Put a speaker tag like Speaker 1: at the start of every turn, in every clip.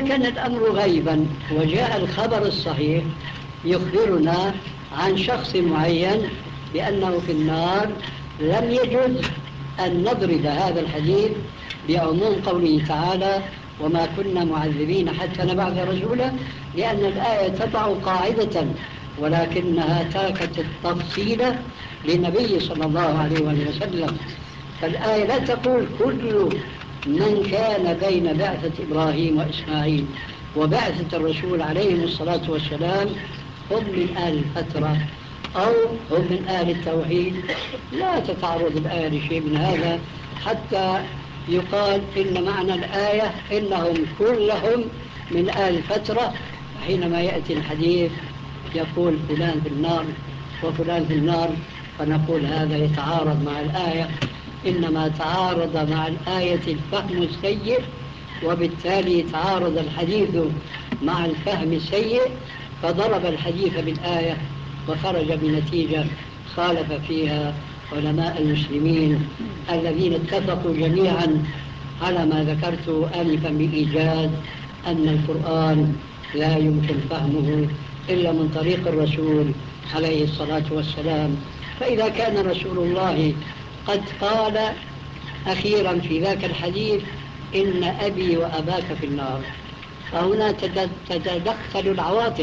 Speaker 1: كان الأمر غيبا وجاء الخبر الصحيح يخبرنا عن شخص معين بأنه في النار، لم يجوز أن نضرب هذا الحديث بعموم قوله تعالى وما كنا معذبين حتى نبعث رسولا، لأن الآية تضع قاعدة ولكنها تركت التفصيل للنبي صلى الله عليه وسلم. فالآية لا تقول كل من كان بين بعثة إبراهيم وإسماعيل وبعثة الرسول عليهم الصلاة والسلام هم من أهل الفترة أو هم من أهل التوحيد. لا تتعرض الآية لشيء من هذا حتى يقال إن معنى الآية إنهم كلهم من أهل الفترة. حينما يأتي الحديث يقول فلان في النار وفلان في النار، فنقول هذا يتعارض مع الآية. إنما تعارض مع الآية الفهم السيء، وبالتالي تعارض الحديث مع الفهم السيء، فضرب الحديث بالآية وخرج بنتيجة خالف فيها علماء المسلمين الذين اتفقوا جميعا على ما ذكرت آنفا بإيجاز أن القرآن لا يمكن فهمه إلا من طريق الرسول عليه الصلاة والسلام. فإذا كان رسول الله قد قال أخيرا في ذاك الحديث إن أبي وأباك في النار، فهنا تتدخل العواطف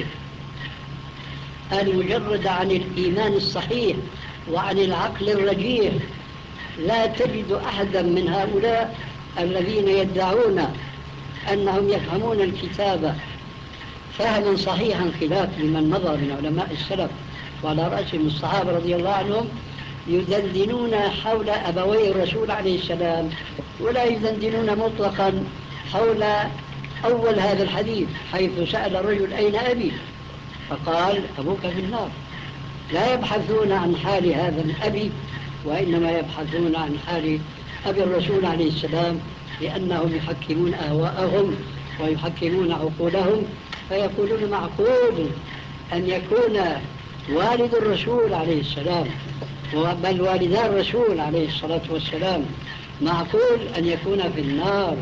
Speaker 1: المجرد عن الإيمان الصحيح وعن العقل الرجيح. لا تجد أحدا من هؤلاء الذين يدعون أنهم يفهمون الكتاب فهما صحيحا خلاف لمن مضى من علماء السلف وعلى رأسهم الصحابة رضي الله عنهم، يدندنون حول أبوي الرسول عليه السلام، ولا يدندنون مطلقا حول أول هذا الحديث حيث سأل الرجل أين أبي فقال أبوك في النار. لا يبحثون عن حال هذا الأبي، وإنما يبحثون عن حال أبي الرسول عليه السلام، لأنهم يحكمون أهواءهم ويحكمون عقولهم، فيقولون معقول أن يكون والد الرسول عليه السلام بل والدا الرسول عليه الصلاة والسلام معقول أن يكون في النار،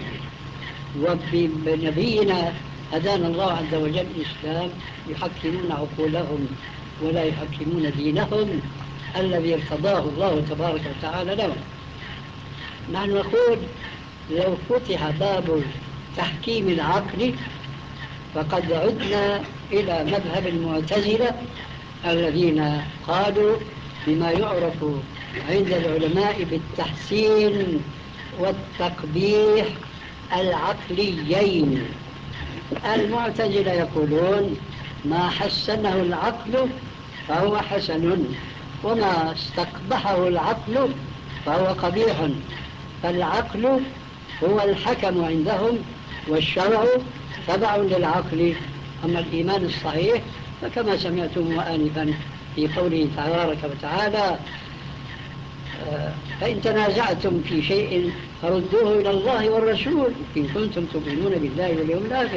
Speaker 1: وبنبينا هدانا الله عز وجل الإسلام يحكمون عقولهم ولا يحكمون دينهم الذي ارتضاه الله تبارك وتعالى لهم. نحن نقول لو فتح باب تحكيم العقل فقد عدنا إلى مذهب المعتزلة الذين قالوا بما يعرف عند العلماء بالتحسين والتقبيح العقليين. المعتزلة يقولون ما حسنه العقل فهو حسن، وما استقبحه العقل فهو قبيح، فالعقل هو الحكم عندهم والشرع تبع للعقل. أما الإيمان الصحيح فكما سمعتم آنفا في قوله تبارك وتعالى فإن تنازعتم في شيء فردوه إلى الله والرسول إن كنتم تؤمنون بالله واليوم الآخر.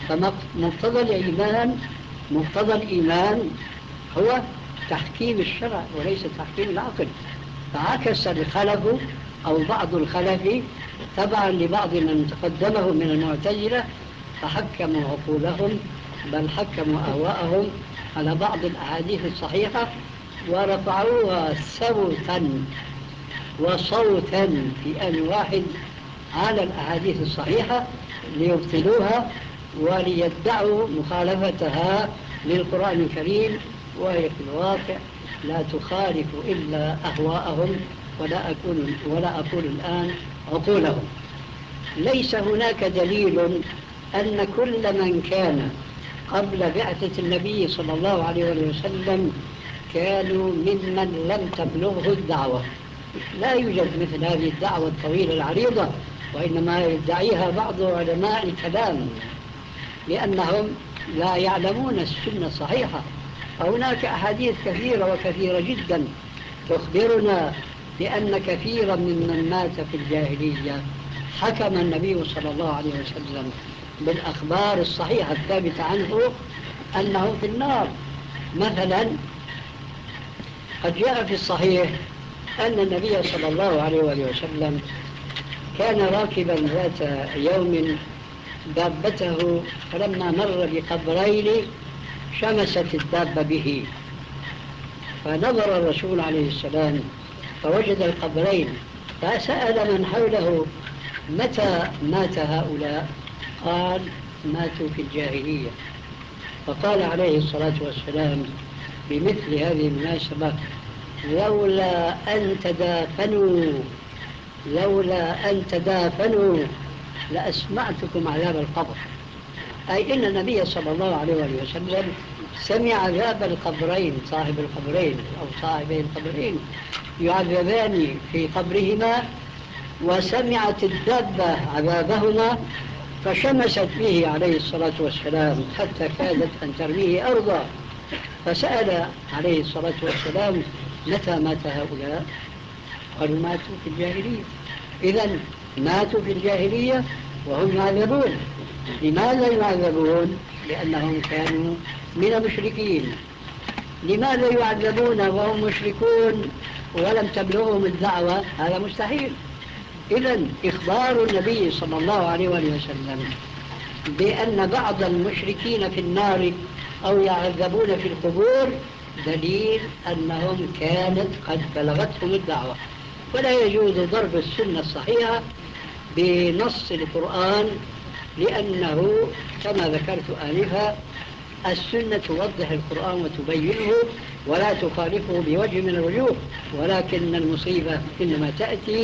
Speaker 1: مقتضى الإيمان هو تحكيم الشرع وليس تحكيم العقل. فعكس الخلف أو بعض الخلف تبعا لبعض من تقدمه من المعتزلة، فحكموا عقولهم بل حكموا أهواءهم على بعض الأحاديث الصحيحة ورفعوها صوتا وصوتا في آن واحد على الأحاديث الصحيحة ليبطلوها وليدعوا مخالفتها للقرآن الكريم، وهي في الواقع لا تخالف إلا أهواءهم ولا أقول الآن عقولهم. ليس هناك دليل أن كل من كان قبل بعثة النبي صلى الله عليه وسلم كانوا ممن لم تبلغه الدعوة. لا يوجد مثل هذه الدعوة الطويلة العريضة، وإنما يدعيها بعض علماء الكلام لأنهم لا يعلمون السنة الصحيحة. فهناك أحاديث كثيرة وكثيرة جدا تخبرنا بأن كثيرا ممن مات في الجاهلية حكم النبي صلى الله عليه وسلم بالأخبار الصحيحة الثابتة عنه أنه في النار. مثلا قد جاء في الصحيح أن النبي صلى الله عليه وسلم كان راكبا ذات يوم دابته فلما مر بقبرين شمست الدابة به، فنظر الرسول عليه السلام فوجد القبرين، فسأل من حوله: متى مات هؤلاء؟ قال: ماتوا في الجاهلية. فقال عليه الصلاة والسلام بمثل هذه المناسبة: لولا أن تدافنوا لأسمعتكم عذاب القبر. أي إن النبي صلى الله عليه وسلم سمع عذاب القبرين، صاحب القبرين أو صاحبي القبرين يعذبان في قبرهما، وسمعت الدابة عذابهما فشمست به عليه الصلاة والسلام حتى كادت أن ترميه أرضا. فسأل عليه الصلاة والسلام: متى مات هؤلاء؟ قالوا: ماتوا في الجاهلية. إذن ماتوا في الجاهلية وهم يعذبون. لماذا يعذبون؟ لأنهم كانوا من المشركين. لماذا يعذبون وهم مشركون ولم تبلغهم الدعوة؟ هذا مستحيل. إذن إخبار النبي صلى الله عليه وسلم بأن بعض المشركين في النار أو يعذبون في القبور دليل أنهم كانت قد بلغتهم الدعوة. ولا يجوز ضرب السنة الصحيحة بنص القرآن، لأنه كما ذكرت آنفا السنة توضح القرآن وتبينه ولا تخالفه بوجه من الوجوه، ولكن المصيبة إنما تأتي